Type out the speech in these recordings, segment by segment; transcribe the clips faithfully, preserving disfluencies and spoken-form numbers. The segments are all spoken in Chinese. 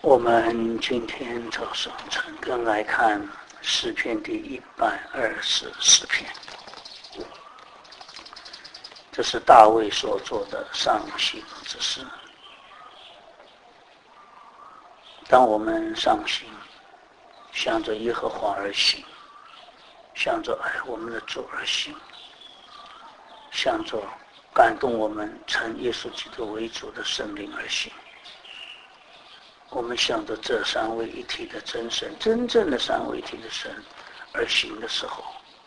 我们今天早上陈根来看诗篇第一百二十四篇，这是大卫所做的上行之诗。当我们上行，向着耶和华而行，向着爱我们的主而行，向着感动我们称耶稣基督为主的圣灵而行，我们向着这三位一体的真神，真正的三位一体的神而行的时候，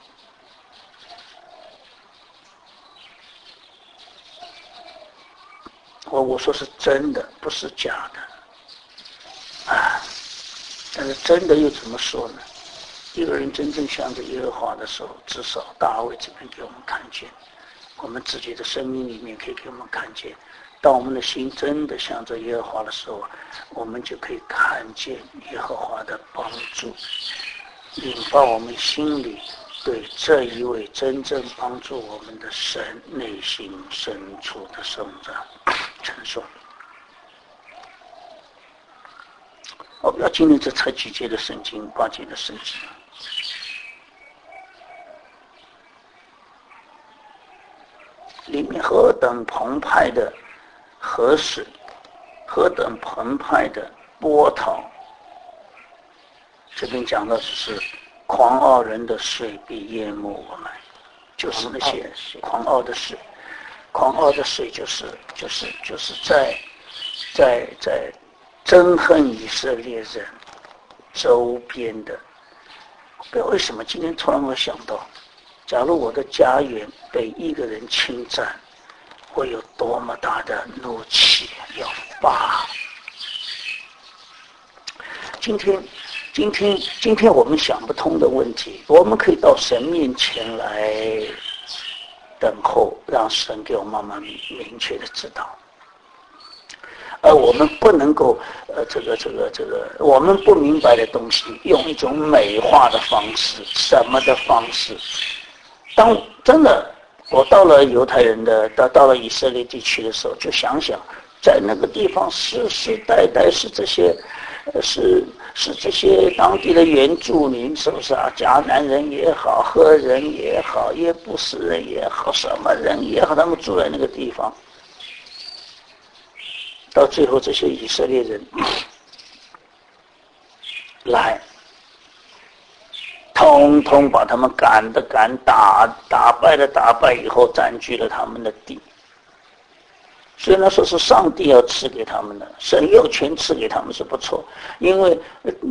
我我说是真的，不是假的啊！但是真的又怎么说呢？一个人真正向着耶和华的时候，至少大卫这边给我们看见，我们自己的生命里面可以给我们看见，当我们的心真的向着耶和华的时候，我们就可以看见耶和华的帮助，引发我们心里对这一位真正帮助我们的神内心深处的生长承受。我不要今天这才几节的圣经，八节的圣经，里面何等澎湃的河水，何等澎湃的波涛。这边讲的只是狂傲人的水必淹没我们，就是那些狂傲的水，狂傲的水就是就是就是在在在憎恨以色列人周边的。不知道为什么今天突然我想到，假如我的家园被一个人侵占，会有多么大的怒气要发。今天今天今天我们想不通的问题，我们可以到神面前来等候，让神给我慢慢明确的知道。而我们不能够，呃，这个这个这个，我们不明白的东西，用一种美化的方式，什么的方式？当真的我到了犹太人的，到到了以色列地区的时候，就想想，在那个地方世世代代是这些，呃，是是这些当地的原住民，是不是啊？迦南人也好，赫人也好，耶布斯人也好，什么人也好，他们住在那个地方。到最后，这些以色列人来，通通把他们赶的赶，打打败的打败，以后占据了他们的地。虽然说是上帝要赐给他们的，神有权赐给他们是不错，因为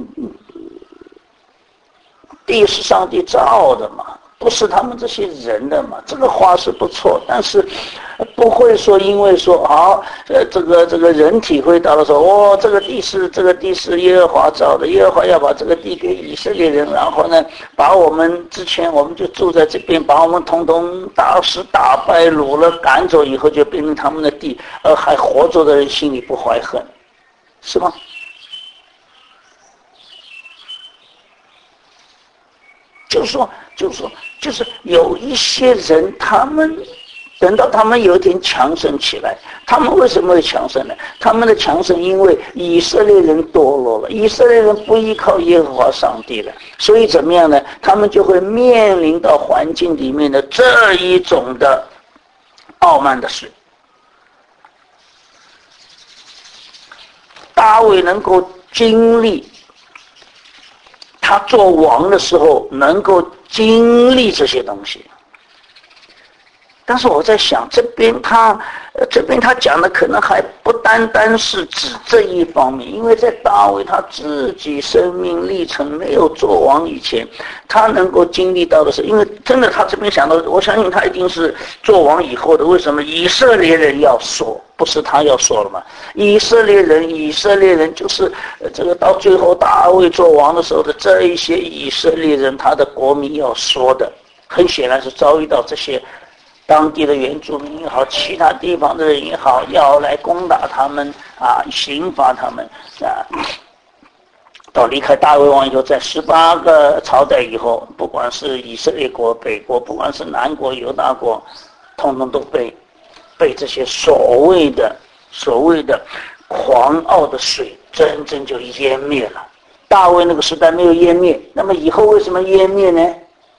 地是上帝造的嘛，不是他们这些人的嘛，这个话是不错，但是不会说因为说啊，呃，这个这个人体会到了说，哦，这个地是这个地是耶和华造的，耶和华要把这个地给以色列人，然后呢，把我们之前我们就住在这边，把我们统统打死打败掳了赶走以后，就变成他们的地，而还活着的人心里不怀恨，是吗？就是说，就是说，就是有一些人，他们等到他们有一天强盛起来，他们为什么会强盛呢？他们的强盛因为以色列人堕落了，以色列人不依靠耶和华上帝了，所以怎么样呢？他们就会面临到环境里面的这一种的傲慢的事。大卫能够经历他做王的时候能够经历这些东西，但是我在想，这边他这边他讲的可能还不单单是指这一方面，因为在大卫他自己生命历程没有做王以前，他能够经历到的是，因为真的他这边想到，我相信他一定是做王以后的。为什么以色列人要说？不是他要说了吗？以色列人，以色列人就是这个到最后大卫做王的时候的这一些以色列人，他的国民要说的，很显然是遭遇到这些当地的原住民也好，其他地方的人也好，要来攻打他们啊，刑罚他们啊。到离开大卫王以后，在十八个朝代以后，不管是以色列国、北国，不管是南国、犹大国，统统都被被这些所谓的所谓的狂傲的水真正就淹灭了。大卫那个时代没有淹灭，那么以后为什么淹灭呢？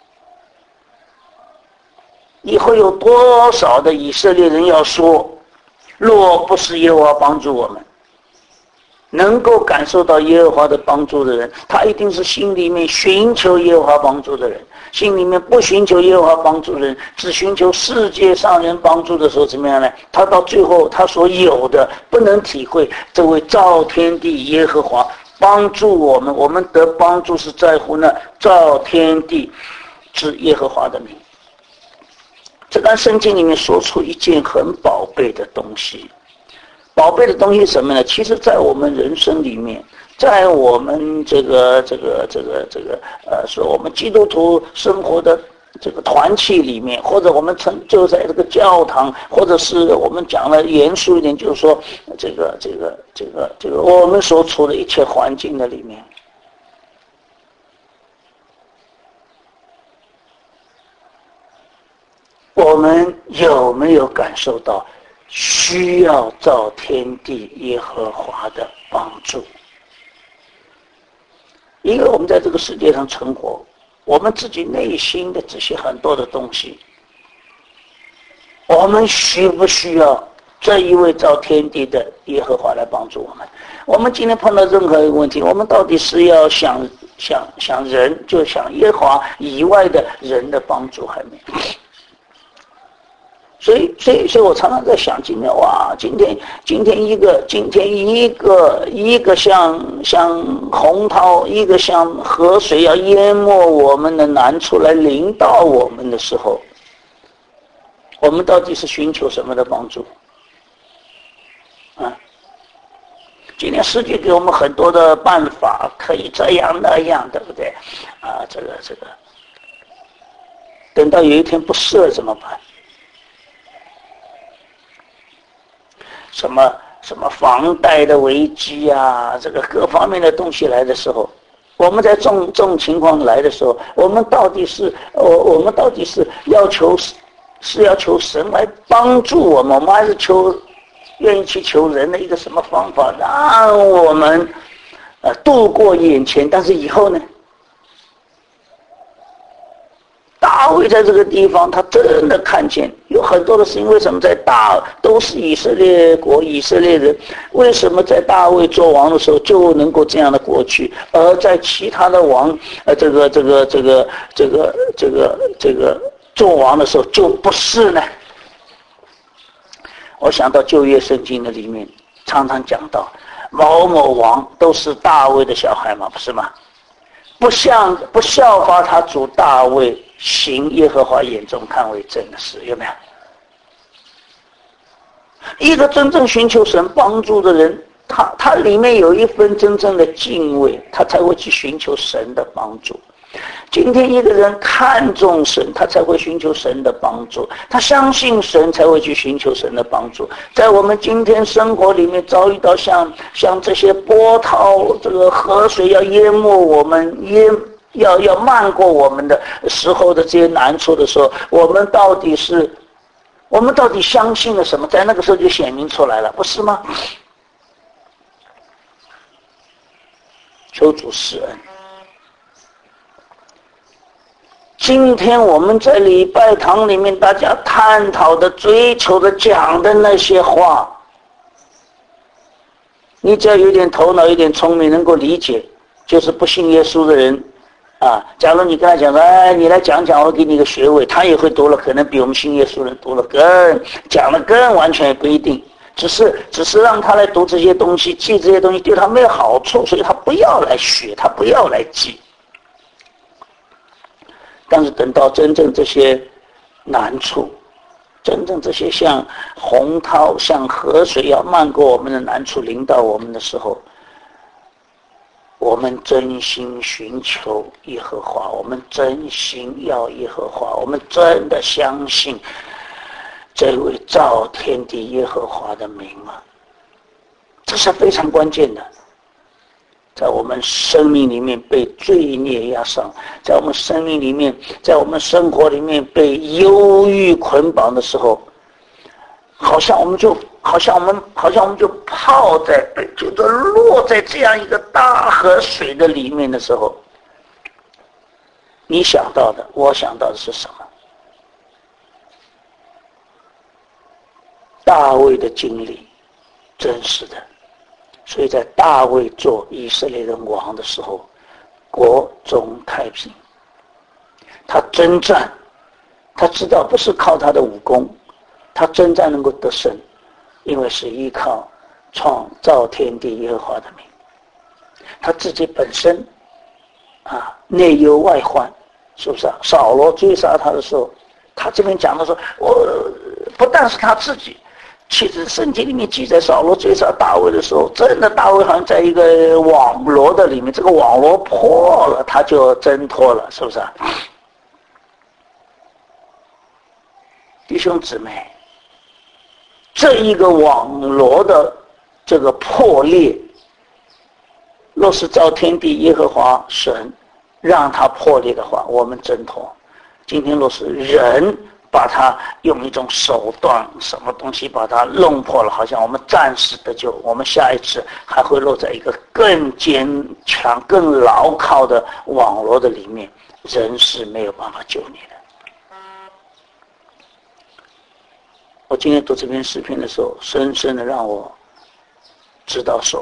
以后有多少的以色列人要说，若不是耶和华帮助我们，能够感受到耶和华的帮助的人，他一定是心里面寻求耶和华帮助的人。心里面不寻求耶和华帮助的人，只寻求世界上人帮助的时候，怎么样呢？他到最后他所有的不能体会这位造天地耶和华帮助我们，我们得帮助是在乎那造天地之耶和华的名。这段圣经里面说出一件很宝贝的东西，宝贝的东西是什么呢？其实在我们人生里面，在我们这个这个这个这个呃，说我们基督徒生活的这个团契里面，或者我们曾就在这个教堂，或者是我们讲的严肃一点，就是说这个这个这个这个我们所处的一切环境的里面，我们有没有感受到需要造天地耶和华的帮助？因为我们在这个世界上存活，我们自己内心的这些很多的东西，我们需不需要这一位造天地的耶和华来帮助我们？我们今天碰到任何一个问题，我们到底是要想想想人，就想耶和华以外的人的帮助还没？所以，所以，所以我常常在想，今天哇，今天，今天一个，今天一个，一个像像洪涛，一个像河水要淹没我们的难处来临到我们的时候，我们到底是寻求什么的帮助？啊，今天世界给我们很多的办法，可以这样那样，对不对？啊，这个这个，等到有一天不适了怎么办？什么什么房贷的危机啊，这个各方面的东西来的时候，我们在这种这种情况来的时候，我们到底是我我们到底是要求是要求神来帮助我们，我们还是求愿意去求人的一个什么方法，让我们呃度过眼前，但是以后呢？大卫在这个地方，他真的看见有很多的事情。为什么在大都是以色列国以色列人，为什么在大卫做王的时候就能够这样的过去，而在其他的王呃这个这个这个这个这个这个做王的时候就不是呢？我想到旧约圣经的里面常常讲到某某王都是大卫的小孩嘛，不是吗？不像不效法他主大卫行耶和华眼中看为正的事，有没有？一个真正寻求神帮助的人，他他里面有一份真正的敬畏，他才会去寻求神的帮助。今天一个人看重神，他才会寻求神的帮助，他相信神才会去寻求神的帮助。在我们今天生活里面遭遇到像像这些波涛，这个河水要淹没我们，淹要要漫过我们的时候的这些难处的时候，我们到底是我们到底相信了什么？在那个时候就显明出来了，不是吗？求主施恩。今天我们在礼拜堂里面大家探讨的、追求的、讲的那些话，你只要有点头脑、有点聪明，能够理解，就是不信耶稣的人啊。假如你跟他讲说，哎，你来讲讲，我给你个学位，他也会读了，可能比我们信耶稣人读了更讲了更完全也不一定，只是只是让他来读这些东西，记这些东西对他没有好处，所以他不要来学，他不要来记。但是等到真正这些难处，真正这些像洪涛、像河水要漫过我们的难处临到我们的时候，我们真心寻求耶和华，我们真心要耶和华，我们真的相信这位造天地耶和华的名吗？这是非常关键的。在我们生命里面被罪孽压伤，在我们生命里面，在我们生活里面被忧郁捆绑的时候，好像我们就好像我们好像我们就泡在就都落在这样一个大河水的里面的时候，你想到的我想到的是什么？大卫的经历，真实的。所以在大卫做以色列人王的时候，国中太平。他征战，他知道不是靠他的武功，他征战能够得胜，因为是依靠创造天地耶和华的名。他自己本身啊内忧外患，是不是啊？扫罗追杀他的时候，他这边讲的说，我不但是他自己，其实圣经里面记载扫罗追杀大卫的时候，真的大卫好像在一个网罗的里面，这个网罗破了，他就挣脱了，是不是啊？弟兄姊妹，这一个网罗的这个破裂，若是照天地耶和华神让它破裂的话，我们挣脱。今天若是人把它用一种手段什么东西把它弄破了，好像我们暂时得救，我们下一次还会落在一个更坚强更牢靠的网罗的里面，人是没有办法救你的。我今天读这篇诗篇的时候，深深的让我知道说，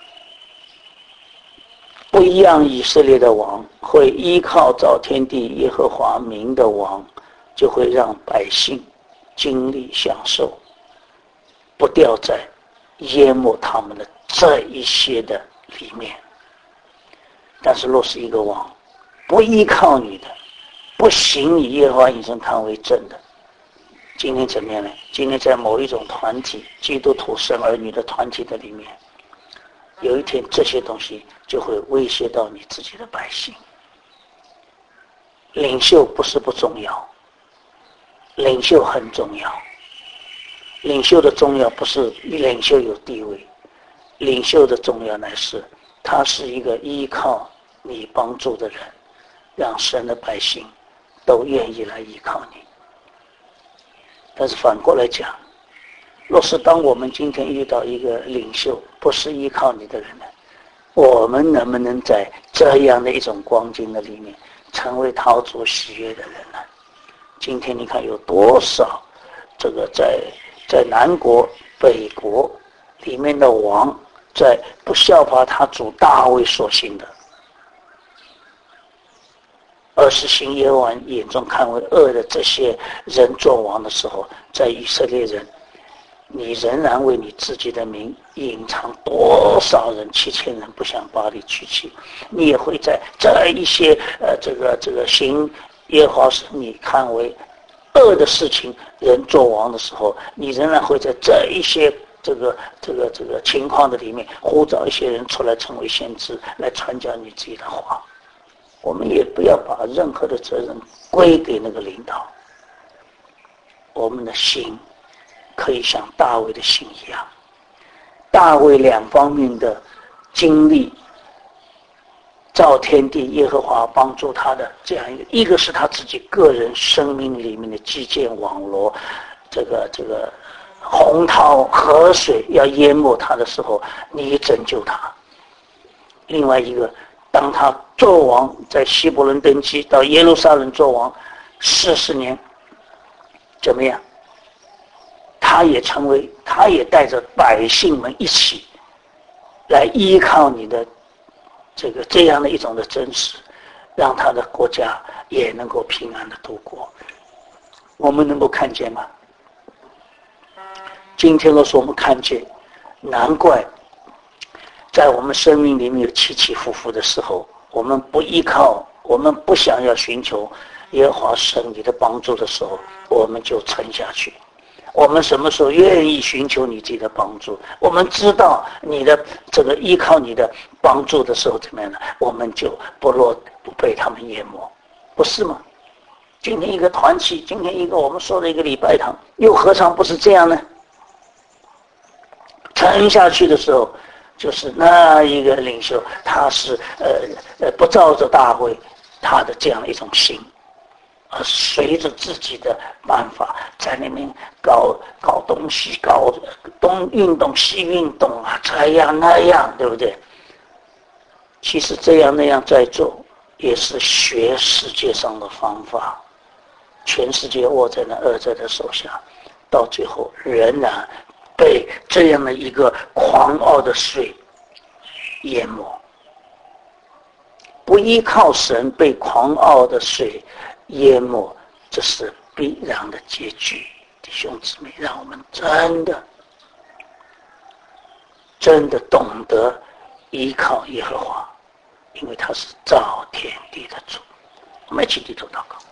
不一样以色列的王会依靠造天地耶和华名的王，就会让百姓经历享受，不掉在淹没他们的这一些的里面。但是若是一个王不依靠你的，不行你耶和华以身看为正的，今天怎么样呢？今天在某一种团体，基督徒生儿女的团体的里面，有一天这些东西就会威胁到你自己的百姓。领袖不是不重要，领袖很重要。领袖的重要不是领袖有地位，领袖的重要乃是他是一个依靠你帮助的人，让神的百姓都愿意来依靠你。但是反过来讲，若是当我们今天遇到一个领袖不是依靠你的人呢，我们能不能在这样的一种光景的里面成为讨主喜悦的人呢？今天你看有多少这个在在南国北国里面的王，在不效法他主大卫所行的，而是行耶和华眼中看为恶的这些人做王的时候，在以色列人，你仍然为你自己的名隐藏多少人，七千人不向巴力屈膝，你也会在这一些呃这个这个行耶和华使你看为恶的事情人做王的时候，你仍然会在这一些这个这个这个情况的里面呼召一些人出来成为先知，来传讲你自己的话。我们也不要把任何的责任归给那个领导，我们的心可以像大卫的心一样，大卫两方面的经历，造天地耶和华帮助他的这样一个，一个是他自己个人生命里面的基建网罗，这个这个洪涛河水要淹没他的时候，你拯救他；另外一个，当他做王，在希伯伦登基，到耶路撒冷做王四十年，怎么样？他也成为，他也带着百姓们一起来依靠你的这个这样的一种的真实，让他的国家也能够平安的度过。我们能够看见吗？今天若是我们看见，难怪在我们生命里面有起起伏伏的时候，我们不依靠，我们不想要寻求耶和华神你的帮助的时候，我们就沉下去。我们什么时候愿意寻求你自己的帮助，我们知道你的这个依靠你的帮助的时候怎么样呢？我们就不落不被他们淹没，不是吗？今天一个团体，今天一个我们说的一个礼拜堂，又何尝不是这样呢？沉下去的时候，就是那一个领袖，他是呃呃不照着大会他的这样一种心而随着自己的办法在那边搞搞东西，搞东运动西运动啊，这样那样，对不对？其实这样那样在做，也是学世界上的方法。全世界握在那二者的手下，到最后仍然被这样的一个狂傲的水淹没。不依靠神，被狂傲的水淹没，这是必然的结局。弟兄姊妹，让我们真的真的懂得依靠耶和华，因为他是造天地的主。我们一起低头祷告。